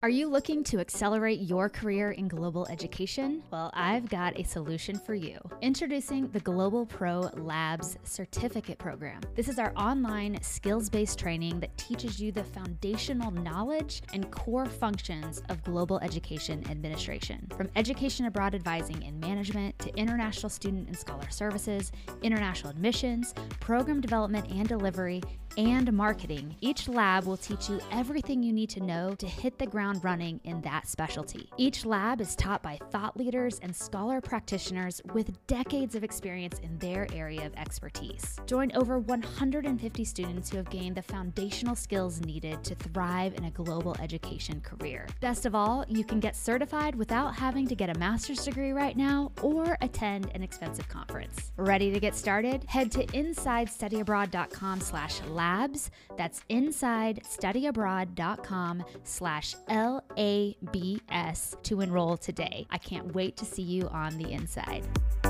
Are you looking to accelerate your career in global education? Well, I've got a solution for you. Introducing the Global Pro Labs Certificate Program. This is our online skills-based training that teaches you the foundational knowledge and core functions of global education administration. From education abroad advising and management to international student and scholar services, international admissions, program development and delivery, and marketing, each lab will teach you everything you need to know to hit the ground running in that specialty. Each lab is taught by thought leaders and scholar practitioners with decades of experience in their area of expertise. Join over 150 students who have gained the foundational skills needed to thrive in a global education career. Best of all, you can get certified without having to get a master's degree right now or attend an expensive conference. Ready to get started? Head to insidestudyabroad.com/labs. That's insidestudyabroad.com/LABS to enroll today. I can't wait to see you on the inside.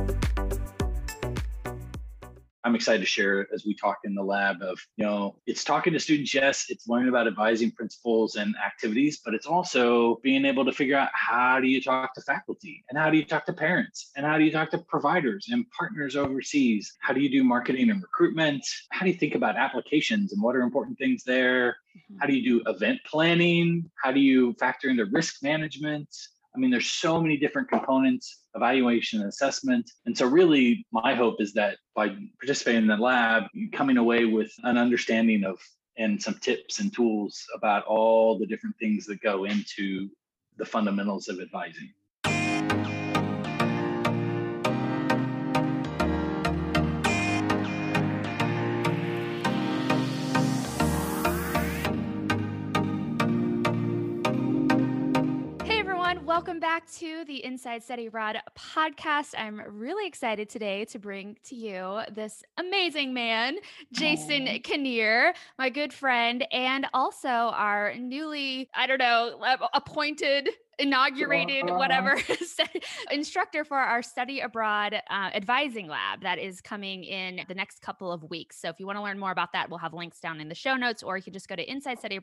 I'm excited to share as we talk in the lab of, it's talking to students, yes, it's learning about advising principles and activities, but it's also being able to figure out how do you talk to faculty and how do you talk to parents and how do you talk to providers and partners overseas? How do you do marketing and recruitment? How do you think about applications and what are important things there? How do you do event planning? How do you factor into risk management? I mean, there's so many different components, evaluation and assessment. And so really my hope is that by participating in the lab, you're coming away with an understanding of and some tips and tools about all the different things that go into the fundamentals of advising. Welcome back to the Inside Study Abroad podcast. I'm really excited today to bring to you this amazing man, Jason Kinnear, my good friend, and also our newly, appointed, inaugurated, whatever, instructor for our Study Abroad advising lab that is coming in the next couple of weeks. So if you want to learn more about that, we'll have links down in the show notes, or you can just go to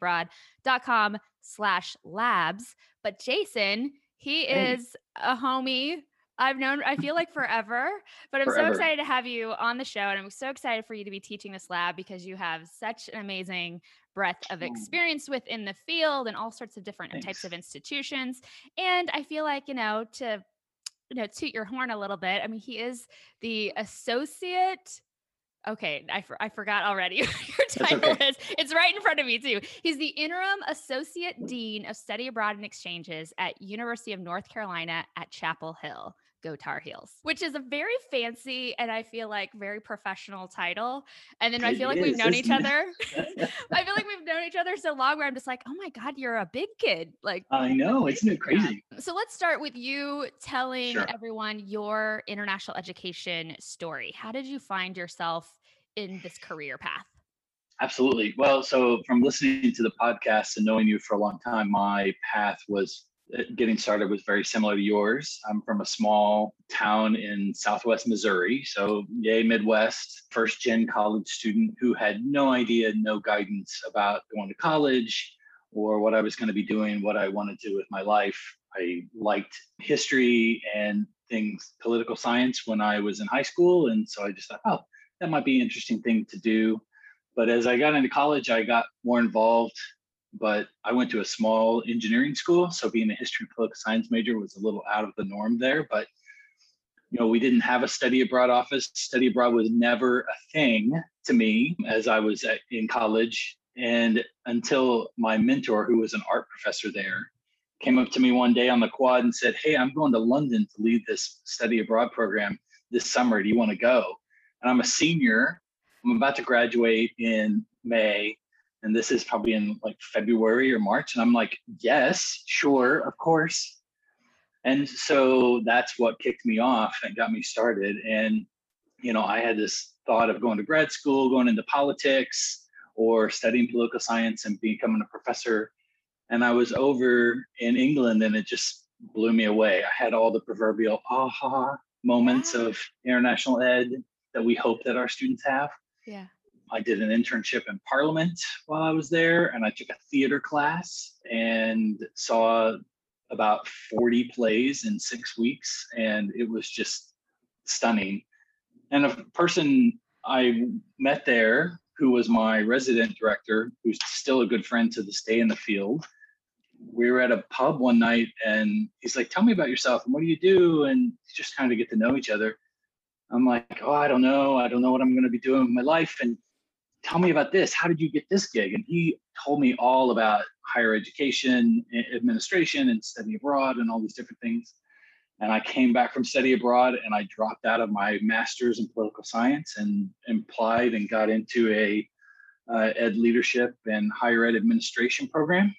insidestudyabroad.com/labs. But Jason, he is a homie I feel like forever, but I'm so excited to have you on the show. And I'm so excited for you to be teaching this lab because you have such an amazing breadth of experience within the field and all sorts of different types of institutions. And I feel like, to toot your horn a little bit. I mean, he is the associate. Okay, I forgot already your title is. It's right in front of me too. He's the interim associate dean of study abroad and exchanges at University of North Carolina at Chapel Hill. Go Tar Heels, which is a very fancy and I feel like very professional title. And then I feel like we've known each other. I feel like we've known each other so long where I'm just like, oh my God, you're a big kid. Like, I know, isn't it crazy? Yeah. So let's start with you telling everyone your international education story. How did you find yourself in this career path? Absolutely. Well, so from listening to the podcast and knowing you for a long time, my path was getting started was very similar to yours. I'm from a small town in Southwest Missouri. So yay, Midwest, first gen college student who had no idea, no guidance about going to college or what I was going to be doing, what I wanted to do with my life. I liked history and things, political science when I was in high school. And so I just thought, that might be an interesting thing to do. But as I got into college, I got more involved. But I went to a small engineering school. So being a history and political science major was a little out of the norm there. But, we didn't have a study abroad office. Study abroad was never a thing to me as I was in college. And until my mentor, who was an art professor there, came up to me one day on the quad and said, hey, I'm going to London to lead this study abroad program this summer. Do you want to go? And I'm a senior. I'm about to graduate in May. And this is probably in like February or March. And I'm like, yes, sure, of course. And so that's what kicked me off and got me started. And, I had this thought of going to grad school, going into politics or studying political science and becoming a professor. And I was over in England and it just blew me away. I had all the proverbial aha moments of international ed that we hope that our students have. Yeah. I did an internship in Parliament while I was there, and I took a theater class and saw about 40 plays in 6 weeks, and it was just stunning. And a person I met there who was my resident director, who's still a good friend to this day in the field, we were at a pub one night and he's like, "Tell me about yourself and what do you do?" And just kind of get to know each other. I'm like, "Oh, I don't know. I don't know what I'm going to be doing with my life. And tell me about this. How did you get this gig?" And he told me all about higher education, administration, and study abroad and all these different things. And I came back from study abroad and I dropped out of my master's in political science and applied and got into a ed leadership and higher ed administration program.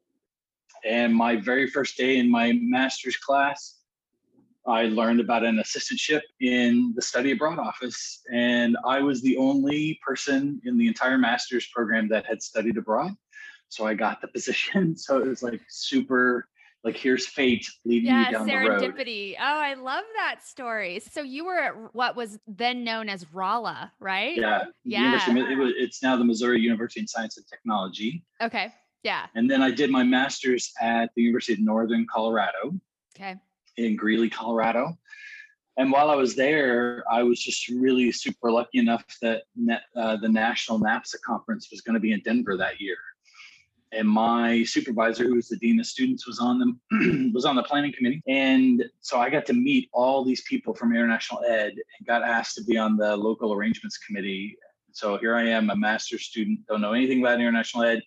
And my very first day in my master's class, I learned about an assistantship in the study abroad office. And I was the only person in the entire master's program that had studied abroad. So I got the position. So it was like super, like, here's fate leading you down the road. Serendipity. Oh, I love that story. So you were at what was then known as Rolla, right? Yeah. Yeah. It's now the Missouri University in Science and Technology. Okay. Yeah. And then I did my master's at the University of Northern Colorado. Okay. In Greeley, Colorado. And while I was there, I was just really super lucky enough that the National NAPSA conference was going to be in Denver that year. And my supervisor, who was the dean of students, was on the planning committee. And so I got to meet all these people from international ed and got asked to be on the local arrangements committee. So here I am, a master's student, don't know anything about international ed.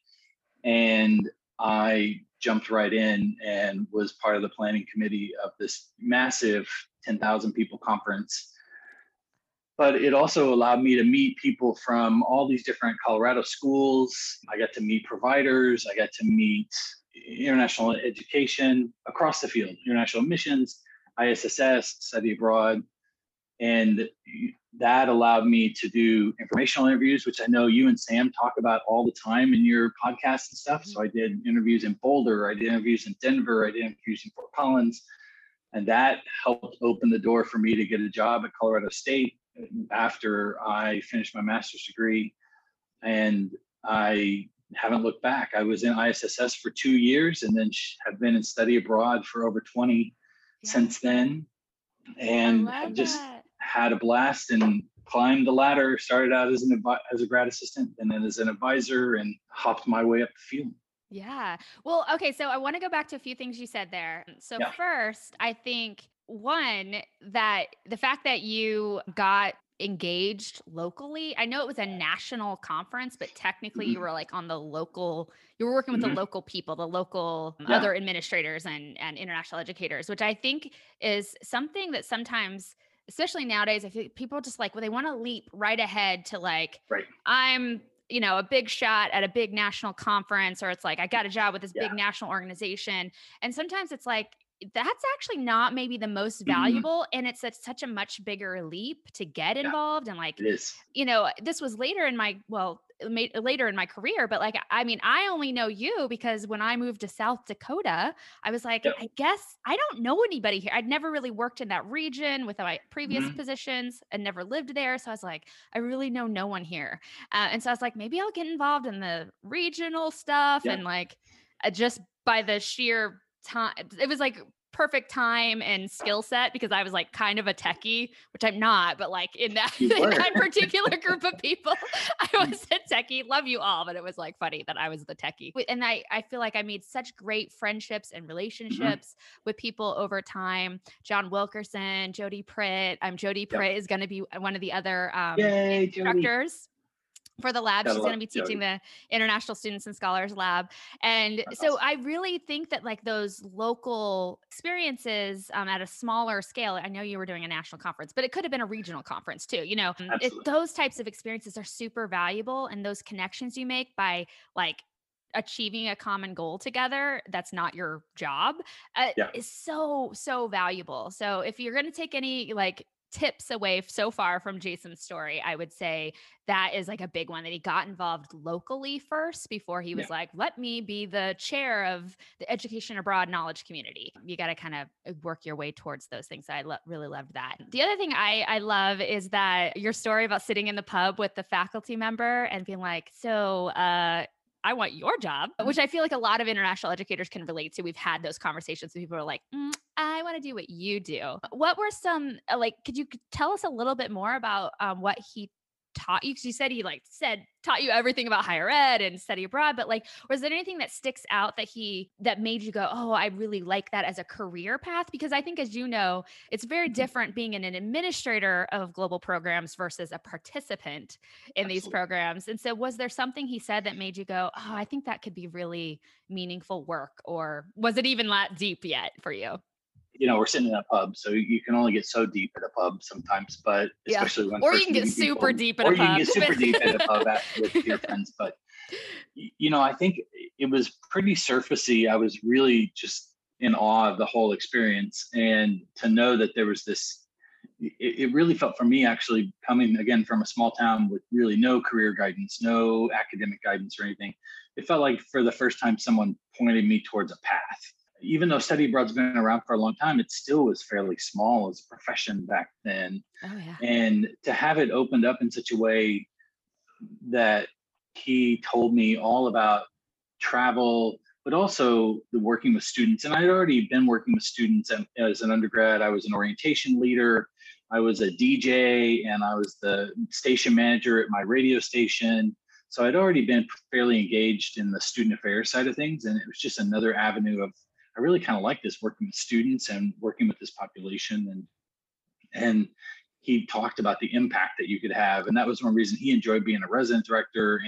And I jumped right in and was part of the planning committee of this massive 10,000 people conference. But it also allowed me to meet people from all these different Colorado schools. I got to meet providers. I got to meet international education across the field, international missions, ISSS, study abroad. And that allowed me to do informational interviews, which I know you and Sam talk about all the time in your podcasts and stuff. So I did interviews in Boulder, I did interviews in Denver, I did interviews in Fort Collins. And that helped open the door for me to get a job at Colorado State after I finished my master's degree. And I haven't looked back. I was in ISSS for 2 years and then have been in study abroad for over 20 since then. And have just had a blast and climbed the ladder, started out as a grad assistant and then as an advisor and hopped my way up the field. Yeah. Well, okay. So I want to go back to a few things you said there. So first, I think one, that the fact that you got engaged locally, I know it was a national conference, but technically you were like on the local, you were working with the local people, the local other administrators and international educators, which I think is something that sometimes, especially nowadays, I feel people just like, well, they want to leap right ahead to like, I'm, a big shot at a big national conference, or it's like, I got a job with this big national organization. And sometimes it's like, that's actually not maybe the most valuable. And it's such a much bigger leap to get involved. And like, this was later in my career, but like, I mean, I only know you because when I moved to South Dakota, I was like, I guess I don't know anybody here. I'd never really worked in that region with my previous positions and never lived there. So I was like, I really know no one here. And so I was like, maybe I'll get involved in the regional stuff. And like, just by the sheer time, it was like perfect time and skill set because I was like kind of a techie, which I'm not, but like in that particular group of people, I was a techie. Love you all, but it was like funny that I was the techie. And I feel like I made such great friendships and relationships with people over time. John Wilkerson, Jody Pritt. Jody Pritt is going to be one of the other instructors for the lab. She's going to be teaching the International Students and Scholars Lab. And so I really think that like those local experiences at a smaller scale, I know you were doing a national conference, but it could have been a regional conference too. Those types of experiences are super valuable. And those connections you make by like achieving a common goal together, that's not your job, is so, so valuable. So if you're going to take any like tips away so far from Jason's story, I would say that is like a big one, that he got involved locally first before he Yeah. was like, let me be the chair of the education abroad knowledge community. You got to kind of work your way towards those things. I really loved that. The other thing I love is that your story about sitting in the pub with the faculty member and being like, so, I want your job, which I feel like a lot of international educators can relate to. We've had those conversations with people who are like, I want to do what you do. What were some, like, could you tell us a little bit more about what he taught you? Because you said he taught you everything about higher ed and study abroad, but like, was there anything that sticks out that made you go, oh, I really like that as a career path? Because I think, as you know, it's very different being an administrator of global programs versus a participant in these Absolutely. programs. And so was there something he said that made you go, oh, I think that could be really meaningful work? Or was it even that deep yet for you? We're sitting in a pub, so you can only get so deep at a pub sometimes, but Yeah. especially when Or you first can get meeting super people, deep at a or you can pub. get super deep at a pub with your friends. But, I think it was pretty surfacey. I was really just in awe of the whole experience. And to know that there was this, it really felt for me, actually coming again from a small town with really no career guidance, no academic guidance or anything. It felt like for the first time, someone pointed me towards a path. Even though study abroad's been around for a long time, it still was fairly small as a profession back then. Oh, yeah. And to have it opened up in such a way that he told me all about travel, but also the working with students. And I'd already been working with students as an undergrad. I was an orientation leader, I was a DJ, and I was the station manager at my radio station. So I'd already been fairly engaged in the student affairs side of things. And it was just another avenue of, I really kind of like this, working with students and working with this population. And he talked about the impact that you could have. And that was one reason he enjoyed being a resident director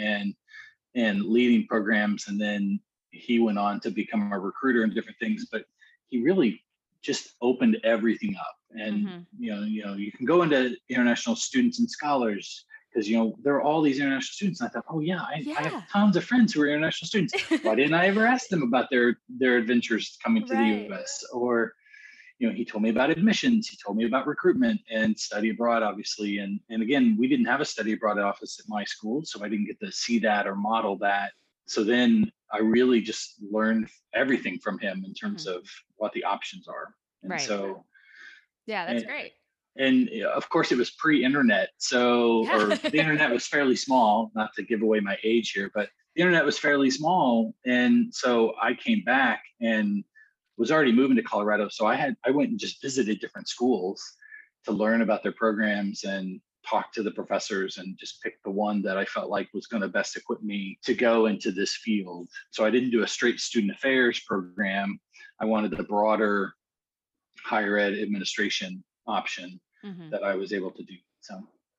and leading programs. And then he went on to become a recruiter and different things, but he really just opened everything up. And you can go into international students and scholars, because there are all these international students. And I thought, oh yeah, I have tons of friends who are international students. Why didn't I ever ask them about their adventures coming to the US? Or he told me about admissions, he told me about recruitment and study abroad, obviously. And again, we didn't have a study abroad office at my school, so I didn't get to see that or model that. So then I really just learned everything from him in terms of what the options are. And so, yeah, that's great. And of course, it was pre-internet, or the internet was fairly small. Not to give away my age here, but the internet was fairly small, and so I came back and was already moving to Colorado. So I went and just visited different schools to learn about their programs and talk to the professors, and just picked the one that I felt like was going to best equip me to go into this field. So I didn't do a straight student affairs program. I wanted the broader higher ed administration option that I was able to do. So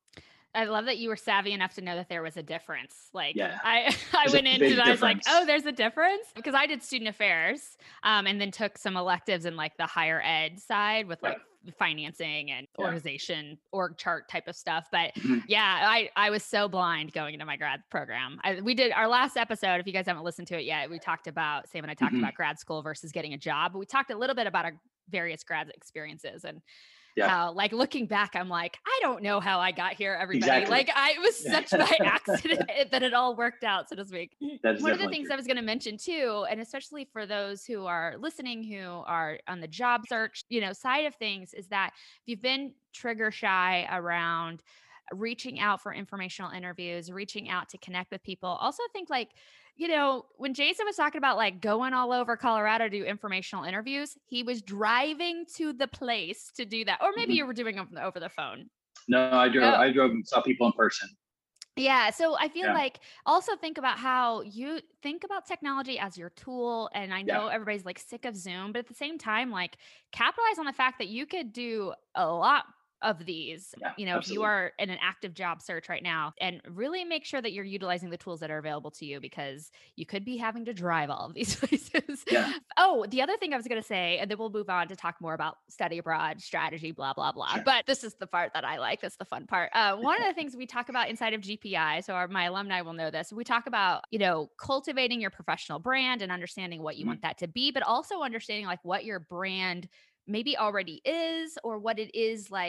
I love that you were savvy enough to know that there was a difference. Like, yeah, I went into it, I was like, oh, there's a difference, because I did student affairs, and then took some electives in like the higher ed side with like financing and organization, org chart type of stuff. But yeah, I was so blind going into my grad program. We did our last episode. If you guys haven't listened to it yet, Sam and I talked about grad school versus getting a job, but we talked a little bit about our various grad experiences, and how, like, looking back, I'm like, I don't know how I got here, everybody. Exactly. Like, it was such by accident that it all worked out, so to speak. One of the things I was going to mention too, and especially for those who are listening, who are on the job search, side of things, is that if you've been trigger shy around reaching out for informational interviews, reaching out to connect with people, also think like, when Jason was talking about like going all over Colorado to do informational interviews, he was driving to the place to do that. Or maybe you were doing them over the phone. No, I drove and saw people in person. Yeah. So I feel like also think about how you think about technology as your tool. And I know everybody's like sick of Zoom, but at the same time, like, capitalize on the fact that you could do a lot of these, if you are in an active job search right now, and really make sure that you're utilizing the tools that are available to you, because you could be having to drive all of these places. Yeah. Oh, the other thing I was going to say, and then we'll move on to talk more about study abroad strategy, blah, blah, blah. Sure. But this is the part that I like. That's the fun part. One of the things we talk about inside of GPI, so my alumni will know this, we talk about, cultivating your professional brand and understanding what you want that to be, but also understanding like what your brand maybe already is, or what it is like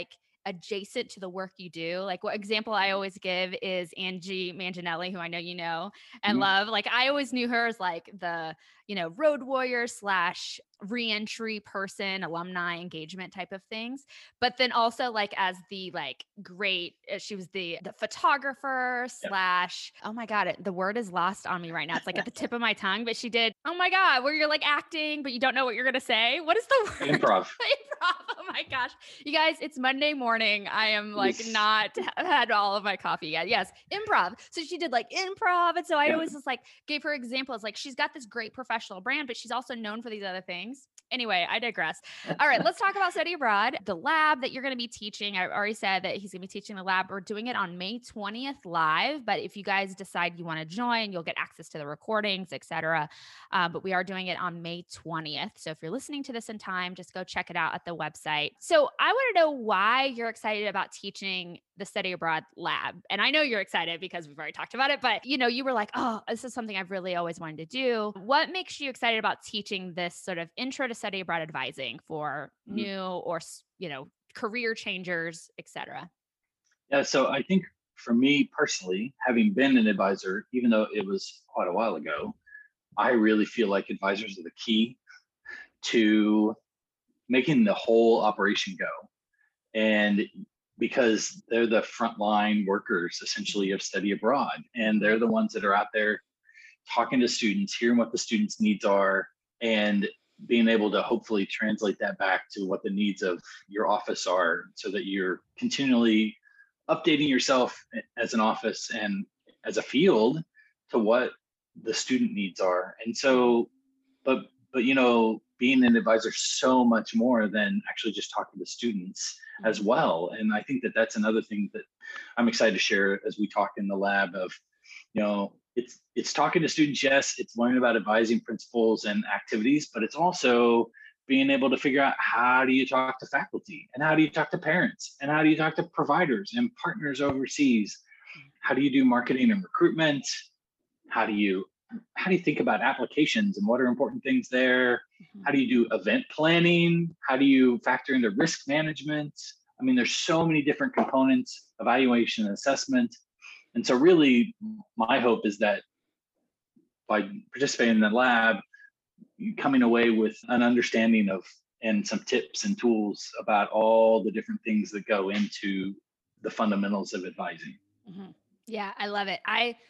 adjacent to the work you do. Like what example I always give is Angie Manginelli, who I know you know and Mhm. love. Like I always knew her as like the, road warrior slash reentry person, alumni engagement type of things. But then also like as the like great, she was the photographer Yep. slash, oh my God, the word is lost on me right now. It's like at the tip of my tongue, but she did, oh my God, where you're like acting, but you don't know what you're going to say. What is the word? Improv. Improv. Oh my gosh. You guys, it's Monday morning. I am like Yes. not had all of my coffee yet. Yes, improv. So she did like improv. And so I Yep. always just like gave her examples. Like she's got this great professional brand, but she's also known for these other things. Anyway, I digress. All right, let's talk about Study Abroad. The lab that you're going to be teaching, I already said that he's going to be teaching the lab. We're doing it on May 20th live, but if you guys decide you want to join, you'll get access to the recordings, etc. But we are doing it on May 20th. So if you're listening to this in time, just go check it out at the website. So I want to know why you're excited about teaching the Study Abroad lab. And I know you're excited because we've already talked about it, but you were like, oh, this is something I've really always wanted to do. What makes you excited about teaching this sort of intro to Study Abroad advising for Mhm. new or, career changers, etc.? Yeah. So I think for me personally, having been an advisor, even though it was quite a while ago, I really feel like advisors are the key to making the whole operation go. And because they're the frontline workers essentially of study abroad, and they're the ones that are out there talking to students, hearing what the students' needs are, and being able to hopefully translate that back to what the needs of your office are so that you're continually updating yourself as an office and as a field to what the student needs are. And so, but being an advisor so much more than actually just talking to students as well. And I think that that's another thing that I'm excited to share as we talk in the lab of, it's talking to students. Yes, it's learning about advising principles and activities, but it's also being able to figure out how do you talk to faculty and how do you talk to parents and how do you talk to providers and partners overseas. How do you do marketing and recruitment? How do you think about applications and what are important things there? How do you do event planning? How do you factor into risk management? I mean, there's so many different components, evaluation and assessment. And so really my hope is that by participating in the lab, coming away with an understanding of and some tips and tools about all the different things that go into the fundamentals of advising. Yeah, I love it.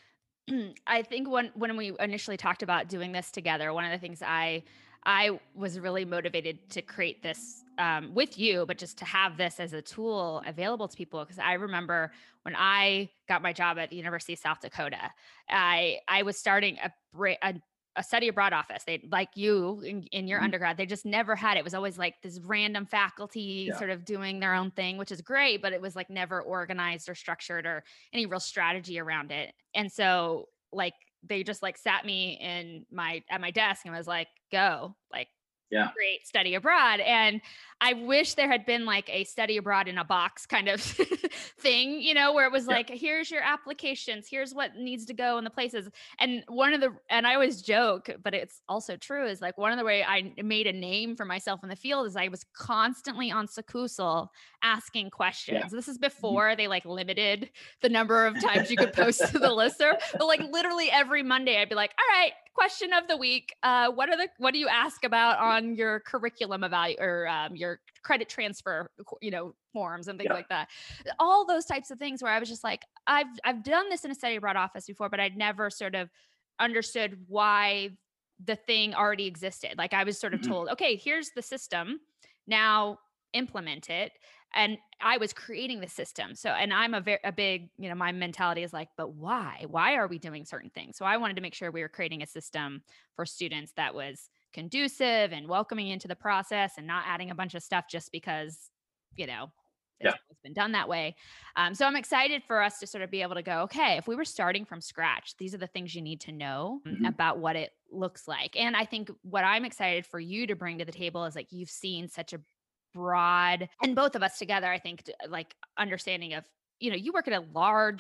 I think when we initially talked about doing this together, one of the things I was really motivated to create this with you, but just to have this as a tool available to people. Because I remember when I got my job at the University of South Dakota, I was starting a study abroad office. They like you in your Mhm. undergrad, they just never had it. It was always like this random faculty Yeah. sort of doing their own thing, which is great, but it was like never organized or structured or any real strategy around it. And so like they just like sat me at my desk and was like, go, like Yeah. great study abroad. And I wish there had been like a study abroad in a box kind of thing, where it was Yeah. like, here's your applications, here's what needs to go in the places. And and I always joke, but it's also true, is like one of the way I made a name for myself in the field is I was constantly on Sakusel asking Yeah. questions. This is Mhm. before they like limited the number of times you could post to the listserv. But like literally every Monday, I'd be like, all right, question of the week. What do you ask about on your curriculum or your credit transfer, forms and things Yeah. like that. All those types of things where I was just like, I've done this in a study abroad office before, but I'd never sort of understood why the thing already existed. Like I was sort of Mhm. told, okay, here's the system. Now implement it. And I was creating the system. So, and I'm a big, my mentality is like, but why? Why are we doing certain things? So I wanted to make sure we were creating a system for students that was conducive and welcoming into the process and not adding a bunch of stuff just because, you know, Yeah. it's always been done that way. So I'm excited for us to sort of be able to go, okay, if we were starting from scratch, these are the things you need to know Mhm. about what it looks like. And I think what I'm excited for you to bring to the table is like you've seen such a broad, and both of us together, I think, like understanding of, you work at a large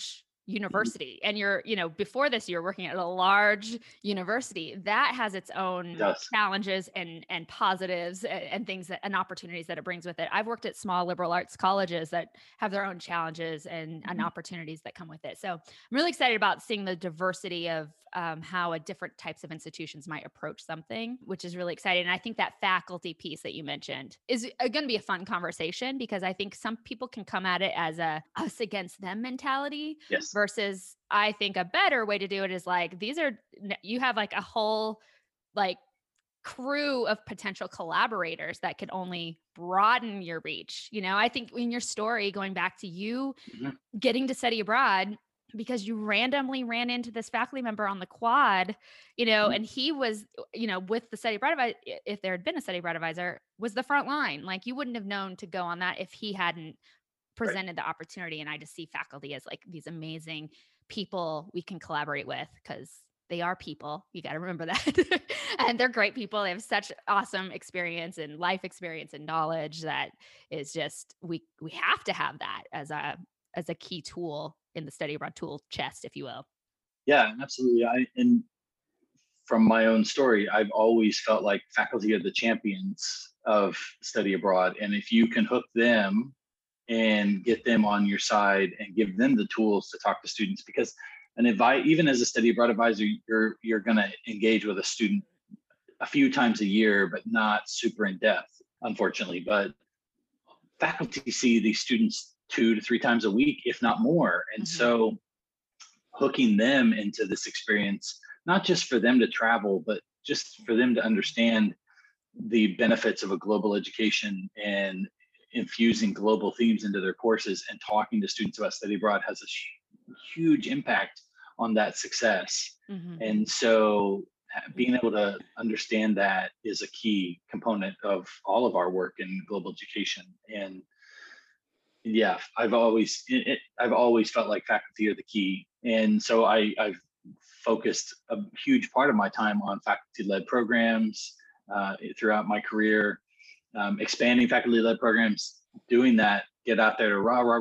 university, and you're, before this, you're working at a large university that has its It own does. challenges and positives and things and opportunities that it brings with it. I've worked at small liberal arts colleges that have their own challenges and Mhm. opportunities that come with it. So I'm really excited about seeing the diversity of how a different types of institutions might approach something, which is really exciting. And I think that faculty piece that you mentioned is going to be a fun conversation, because I think some people can come at it as a us against them mentality, Yes. versus I think a better way to do it is like, you have like a whole like crew of potential collaborators that could only broaden your reach. I think in your story, going back to you Mhm. getting to study abroad because you randomly ran into this faculty member on the quad, Mhm. and he was, with the study abroad advisor, if there had been a study abroad advisor, was the front line. Like, you wouldn't have known to go on that if he hadn't Right. presented the opportunity. And I just see faculty as like these amazing people we can collaborate with, because they are people. You got to remember that. And they're great people. They have such awesome experience and life experience and knowledge that is just, we have to have that as a key tool in the study abroad tool chest, if you will. Yeah, absolutely. And from my own story, I've always felt like faculty are the champions of study abroad. And if you can hook them and get them on your side and give them the tools to talk to students, because even as a study abroad advisor, you're going to engage with a student a few times a year, but not super in depth, unfortunately. But faculty see these students 2 to 3 times a week, if not more. And Hmm. so hooking them into this experience, not just for them to travel, but just for them to understand the benefits of a global education and infusing global themes into their courses and talking to students about study abroad has a huge impact on that success. Hmm. And so being able to understand that is a key component of all of our work in global education. And yeah, I've always felt like faculty are the key. And so I've focused a huge part of my time on faculty-led programs throughout my career, expanding faculty-led programs, doing that, get out there to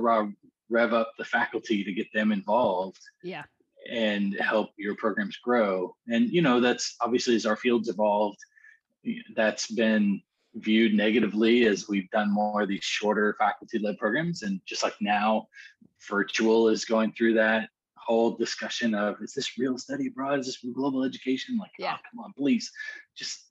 rev up the faculty to get them involved Yeah. and help your programs grow. And that's obviously, as our fields evolved, that's been viewed negatively as we've done more of these shorter faculty-led programs. And just like now, virtual is going through that whole discussion of, is this real study abroad? Is this global education? Like, oh, Yeah. come on, please, just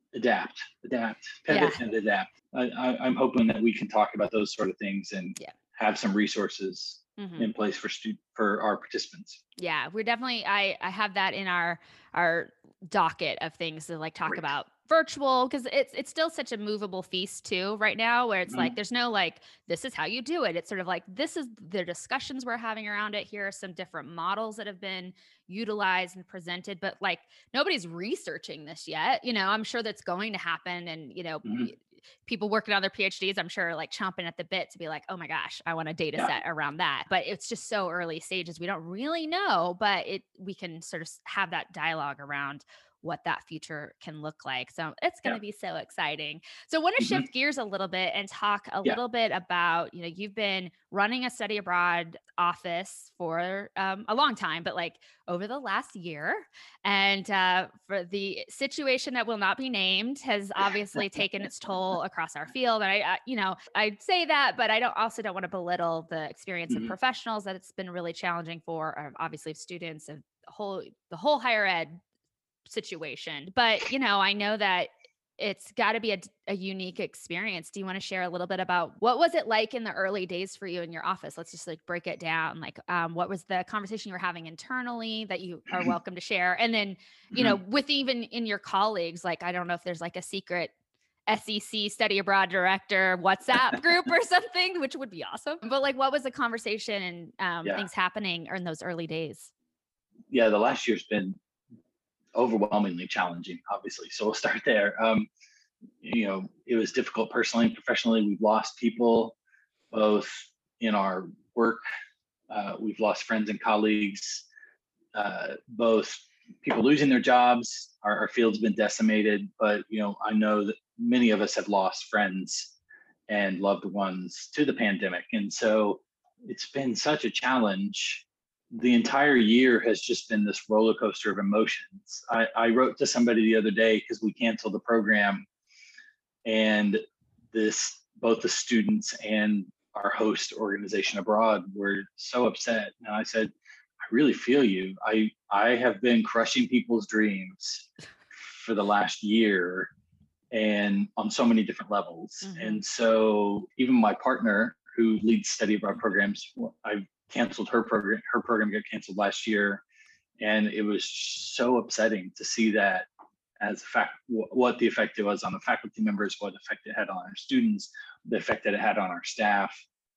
adapt, Yeah. pivot, and adapt. I'm hoping that we can talk about those sort of things and Yeah. have some resources Hmm. in place for our participants. Yeah, we're definitely, I have that in our docket of things to like talk Great. about virtual, because it's still such a movable feast too right now, where it's like Mhm. there's no like, this is how you do it. It's sort of like, this is the discussions we're having around it. Here are some different models that have been utilized and presented, but like nobody's researching this yet. I'm sure that's going to happen, and Mhm. people working on their PhDs, I'm sure, like chomping at the bit to be like, oh my gosh, I want a data Yeah. set around that. But it's just so early stages. We don't really know, but we can sort of have that dialogue around what that future can look like. So it's going Yeah. to be so exciting. So I want to Mhm. shift gears a little bit and talk a Yeah. little bit about, you've been running a study abroad office for a long time, but like over the last year. And for the situation that will not be named has obviously taken its toll across our field. And I say that, but I don't want to belittle the experience of Mhm. professionals that it's been really challenging for, obviously, students and the whole higher ed situation. But I know that it's got to be a unique experience. Do you want to share a little bit about what was it like in the early days for you in your office? Let's just like break it down. Like, what was the conversation you were having internally that you are welcome to share? And then, Mhm. with even in your colleagues, like, I don't know if there's like a secret SEC study abroad director WhatsApp group or something, which would be awesome. But like, what was the conversation and Yeah. things happening in those early days? Yeah. The last year's been overwhelmingly challenging, obviously. So we'll start there. It was difficult personally and professionally. We've lost people both in our work. We've lost friends and colleagues, both people losing their jobs. Our field's been decimated, but I know that many of us have lost friends and loved ones to the pandemic. And so it's been such a challenge the entire year has just been this roller coaster of emotions. I wrote to somebody the other day because we canceled the program, and both the students and our host organization abroad were so upset. And I said, I really feel you. I have been crushing people's dreams for the last year, and on so many different levels. Mm-hmm. And so even my partner who leads study abroad programs, I canceled her program. Her program got canceled last year. And it was so upsetting to see that as a fact, what the effect it was on the faculty members, what effect it had on our students, the effect that it had on our staff.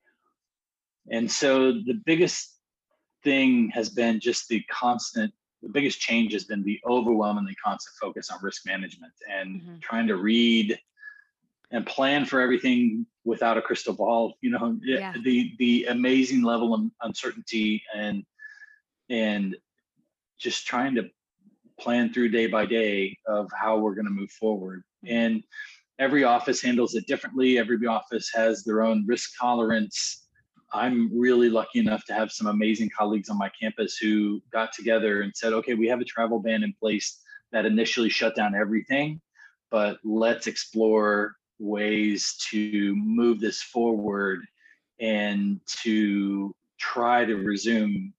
And so the biggest thing has been just the biggest change has been the overwhelmingly constant focus on risk management and trying to read and plan for everything without a crystal ball. The amazing level of uncertainty and just trying to plan through day by day of how we're going to move forward. And every office handles it differently. Every office has their own risk tolerance. I'm really lucky enough to have some amazing colleagues on my campus who got together and said, okay, we have a travel ban in place that initially shut down everything, but let's explore ways to move this forward and to try to resuming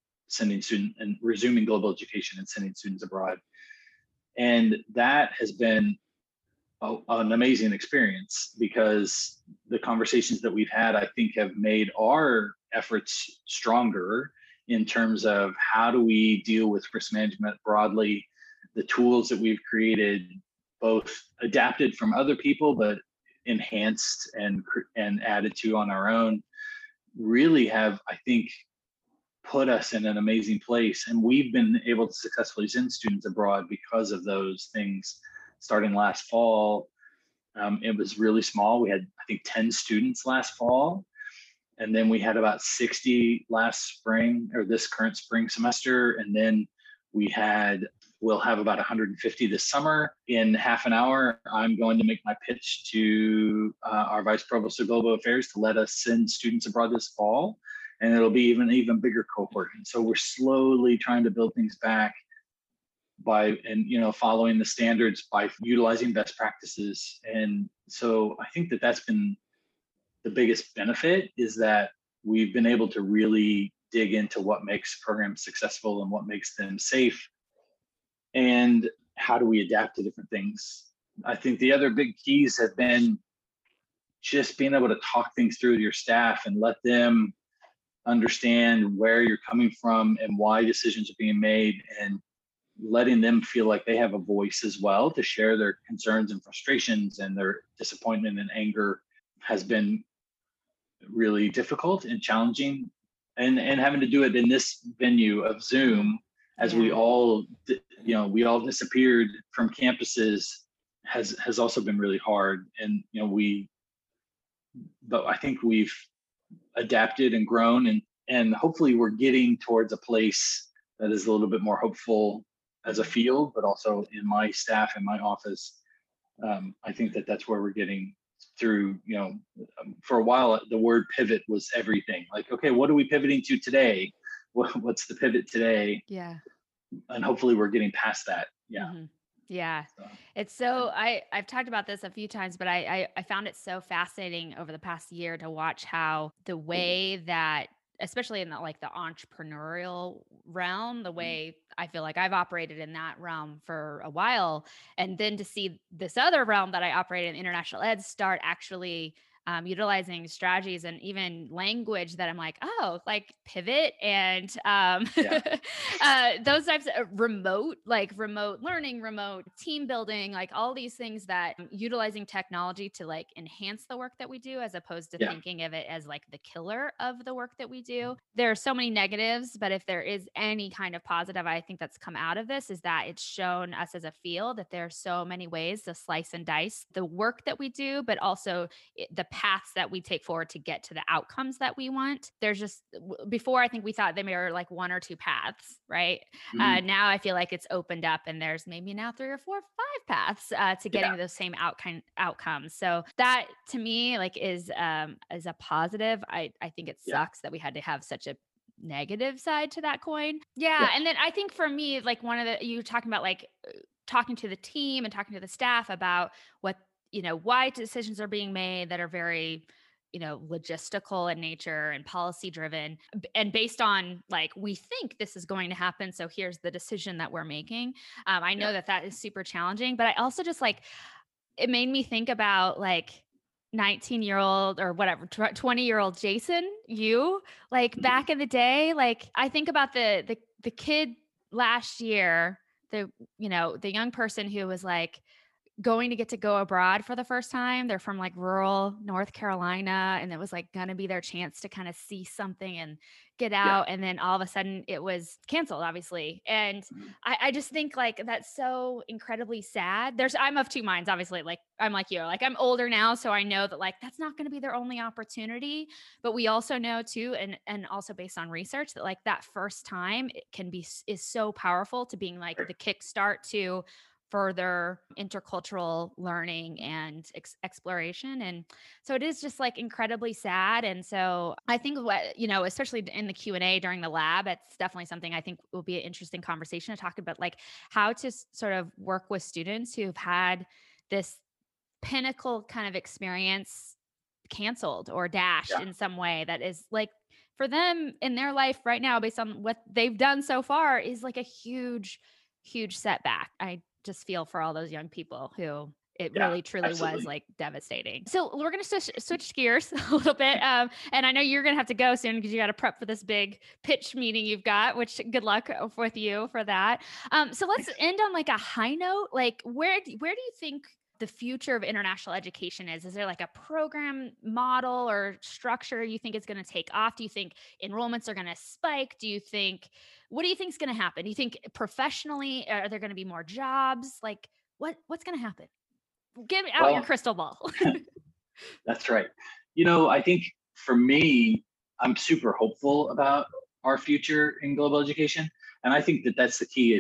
global education and sending students abroad. And that has been an amazing experience because the conversations that we've had, I think, have made our efforts stronger in terms of how do we deal with risk management broadly. The tools that we've created, both adapted from other people, but enhanced and added to on our own, really have, I think, put us in an amazing place. And we've been able to successfully send students abroad because of those things. Starting last fall, it was really small. We had, I think, 10 students last fall. And then we had about 60 last spring, or this current spring semester. And then we'll have about 150 this summer. In half an hour, I'm going to make my pitch to our Vice Provost of Global Affairs to let us send students abroad this fall. And it'll be even bigger cohort. And so we're slowly trying to build things back following the standards, by utilizing best practices. And so I think that that's been the biggest benefit, is that we've been able to really dig into what makes programs successful and what makes them safe, and how do we adapt to different things. I think the other big keys have been just being able to talk things through with your staff and let them understand where you're coming from and why decisions are being made, and letting them feel like they have a voice as well to share their concerns and frustrations and their disappointment and anger has been really difficult and challenging. And having to do it in this venue of Zoom, as we all disappeared from campuses, has also been really hard. And but I think we've adapted and grown, and hopefully we're getting towards a place that is a little bit more hopeful as a field, but also in my staff and my office. I think that's where we're getting through. For a while, the word pivot was everything. Like, okay, what are we pivoting to today? What's the pivot today? Yeah. And hopefully we're getting past that. Yeah. Mm-hmm. Yeah. It's so, I've talked about this a few times, but I found it so fascinating over the past year to watch how the way that, especially in the entrepreneurial realm, the way I feel like I've operated in that realm for a while, and then to see this other realm that I operate in, international ed, start actually utilizing strategies and even language that I'm like, oh, like pivot and those types of remote learning, remote team building, like all these things that utilizing technology to like enhance the work that we do, as opposed to thinking of it as like the killer of the work that we do. There are so many negatives, but if there is any kind of positive, I think that's come out of this, is that it's shown us as a field that there are so many ways to slice and dice the work that we do, but also the paths that we take forward to get to the outcomes that we want. There's just, before, I think we thought they were like one or two paths, right? Mm-hmm. Now I feel like it's opened up and there's maybe now 3 or 4 or 5 paths to getting those same outcomes. So that to me is a positive. I think it sucks that we had to have such a negative side to that coin. Yeah. Yeah. And then I think for me, like one of the, you were talking about like talking to the team and talking to the staff about what, why decisions are being made that are very, logistical in nature and policy driven and based on like, we think this is going to happen. So here's the decision that we're making. I Yeah. know that that is super challenging, but I also just like, it made me think about like 19-year-old or whatever 20-year-old Jason, you like Mhm. back in the day. Like I think about the kid last year, the young person who was like going to get to go abroad for the first time. They're from like rural North Carolina, and it was like going to be their chance to kind of see something and get Yeah. out. And then all of a sudden it was canceled, obviously. And Mhm. I just think like that's so incredibly sad. I'm of two minds, obviously. Like I'm like you, like I'm older now, so I know that like that's not going to be their only opportunity. But we also know too, and also based on research, that like that first time it can be is so powerful to being like Right. the kickstart to further intercultural learning and exploration. And so it is just like incredibly sad. And so I think what, especially in the Q&A during the lab, it's definitely something I think will be an interesting conversation to talk about, like how to sort of work with students who've had this pinnacle kind of experience canceled or dashed Yeah. in some way that is like for them in their life right now based on what they've done so far is like a huge setback. I just feel for all those young people who it Yeah. really truly was Absolutely. like devastating. So we're going to switch gears a little bit. And I know you're going to have to go soon because you got to prep for this big pitch meeting you've got, which good luck with you for that. So let's Thanks. end on like a high note. Like where do you think the future of international education is? Is there like a program model or structure you think is going to take off? Do you think enrollments are going to spike? What do you think is going to happen? Do you think professionally, are there going to be more jobs? Like what's going to happen? Give out your Well, crystal ball. that's right. I think for me, I'm super hopeful about our future in global education. And I think that that's the key.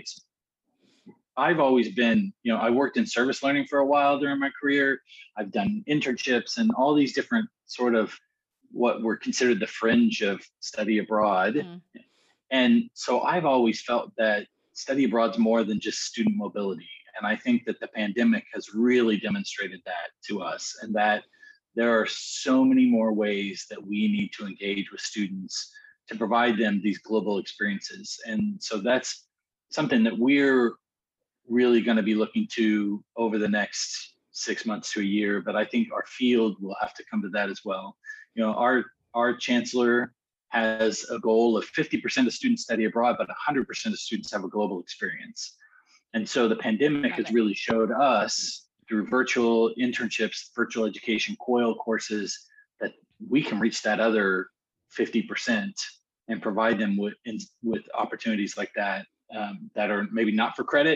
I've always been, I worked in service learning for a while during my career. I've done internships and all these different sort of what were considered the fringe of study abroad. Mm, And so I've always felt that study abroad's more than just student mobility. And I think that the pandemic has really demonstrated that to us, and that there are so many more ways that we need to engage with students to provide them these global experiences. And so that's something that we're really going to be looking to over the next 6 months to a year. But I think our field will have to come to that as well. Our chancellor has a goal of 50% of students study abroad, but 100% of students have a global experience. And so the pandemic love has it. really showed us through virtual internships, virtual education, COIL courses, that we can reach that other 50% and provide them with opportunities like that, that are maybe not for credit,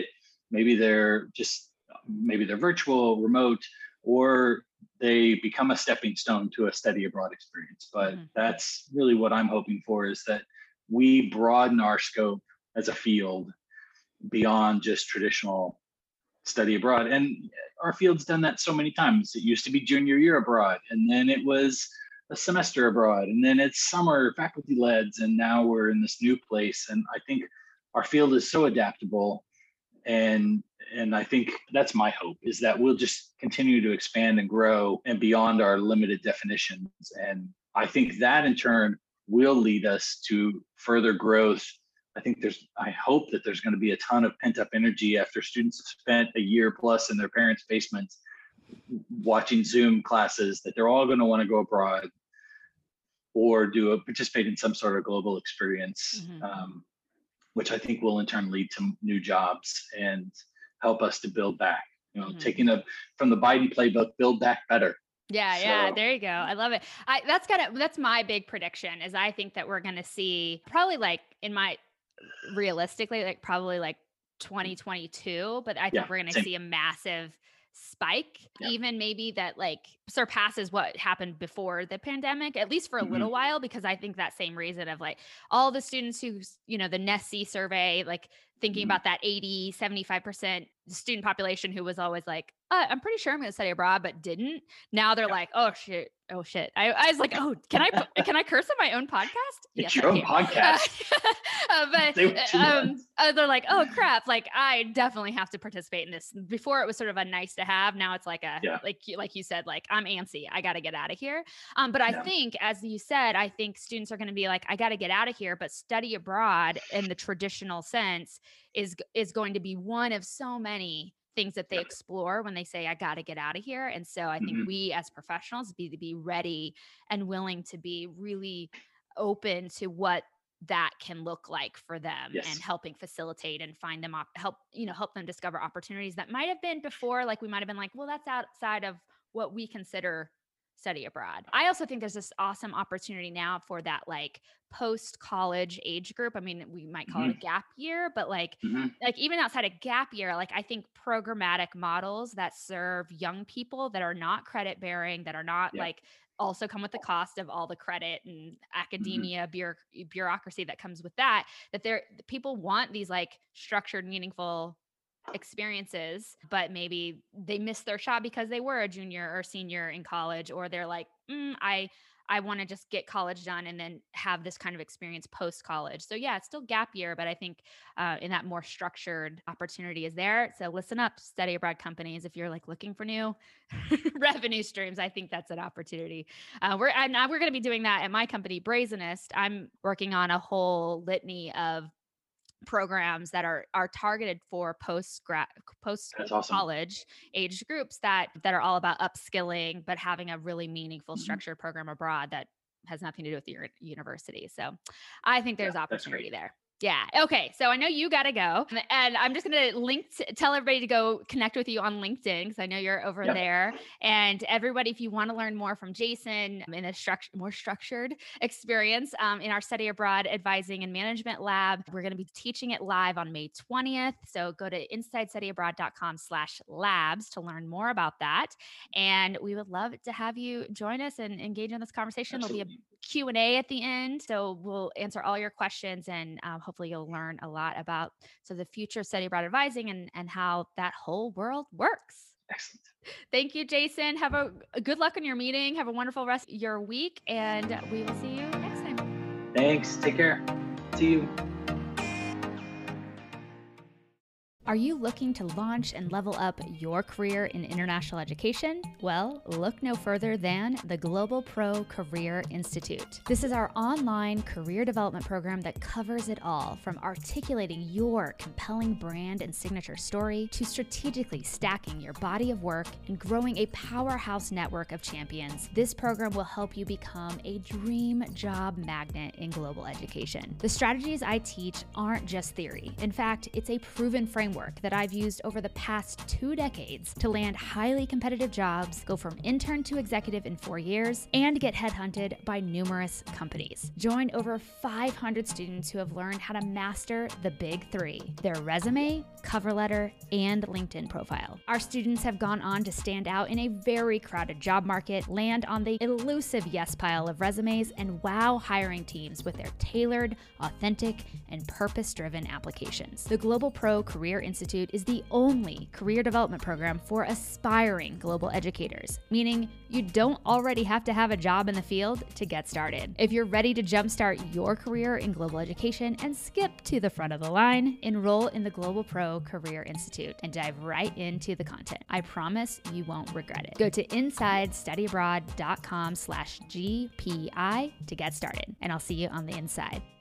maybe they're virtual, remote, or they become a stepping stone to a study abroad experience. But Mhm. that's really what I'm hoping for, is that we broaden our scope as a field beyond just traditional study abroad. And our field's done that so many times. It used to be junior year abroad, and then it was a semester abroad, and then it's summer faculty leds, and now we're in this new place. And I think our field is so adaptable, and I think that's my hope, is that we'll just continue to expand and grow and beyond our limited definitions. And I think that in turn will lead us to further growth. I hope that there's going to be a ton of pent up energy after students have spent a year plus in their parents' basements watching Zoom classes, that they're all going to want to go abroad or participate in some sort of global experience, Mhm. which I think will in turn lead to new jobs and help us to build back. Mhm. Taking from the Biden playbook, build back better. Yeah, So there you go. I love it. That's my big prediction is I think that we're going to see probably like realistically like probably like 2022, but I yeah, think we're going to same. see a massive spike, Yeah. even maybe that like surpasses what happened before the pandemic, at least for a Hmm. little while, because I think that same reason of like all the students who, the NESC survey, like thinking about that 80, 75% student population who was always like, I'm pretty sure I'm going to study abroad, but didn't. Now they're like, oh shit. I was like, oh, can I curse on my own podcast? It's your own podcast. But they're like, oh crap. Like I definitely have to participate in this. Before it was sort of a nice to have. Now it's like like you said, like I'm antsy. I got to get out of here. But I think, as you said, I think students are going to be like, I got to get out of here, but study abroad in the traditional sense is going to be one of so many things that they explore when they say, I got to get out of here. And so I think we as professionals be ready and willing to be really open to what that can look like for them and helping facilitate and find them help them discover opportunities that might have been before. Like we might've been like, well, that's outside of what we consider study abroad. I also think there's this awesome opportunity now for that like post-college age group. I mean, we might call it a gap year, but like even outside of gap year, like I think programmatic models that serve young people that are not credit bearing, that are not like also come with the cost of all the credit and academia bureaucracy that comes with that people want these like structured, meaningful experiences, but maybe they missed their shot because they were a junior or senior in college, or they're like, I want to just get college done and then have this kind of experience post-college. So yeah, it's still gap year, but I think in that more structured opportunity is there. So listen up, study abroad companies. If you're like looking for new revenue streams, I think that's an opportunity. We're going to be doing that at my company, Brazenest. I'm working on a whole litany of programs that are targeted for post college age groups that are all about upskilling, but having a really meaningful structured program abroad that has nothing to do with your university. So I think there's opportunity there. Yeah. Okay. So I know you got to go, and I'm just going to tell everybody to go connect with you on LinkedIn, because I know you're over there. And everybody, if you want to learn more from Jason in a more structured experience in our study abroad advising and management lab, we're going to be teaching it live on May 20th. So go to insidestudyabroad.com/labs to learn more about that. And we would love to have you join us and engage in this conversation. Absolutely. There'll be a Q&A at the end. So we'll answer all your questions, and hopefully you'll learn a lot about the future of study abroad advising and how that whole world works. Excellent. Thank you, Jason. Have a good luck on your meeting. Have a wonderful rest of your week, and we will see you next time. Thanks. Take care. See you. Are you looking to launch and level up your career in international education? Well, look no further than the Global Pro Career Institute. This is our online career development program that covers it all, from articulating your compelling brand and signature story to strategically stacking your body of work and growing a powerhouse network of champions. This program will help you become a dream job magnet in global education. The strategies I teach aren't just theory. In fact, it's a proven framework that I've used over the past 2 decades to land highly competitive jobs, go from intern to executive in 4 years, and get headhunted by numerous companies. Join over 500 students who have learned how to master the big 3: their resume, cover letter, and LinkedIn profile. Our students have gone on to stand out in a very crowded job market, land on the elusive yes pile of resumes, and wow hiring teams with their tailored, authentic, and purpose-driven applications. The Global Pro Career Institute is the only career development program for aspiring global educators, meaning you don't already have to have a job in the field to get started. If you're ready to jumpstart your career in global education and skip to the front of the line, enroll in the Global Pro Career Institute and dive right into the content. I promise you won't regret it. Go to insidestudyabroad.com/GPI to get started, and I'll see you on the inside.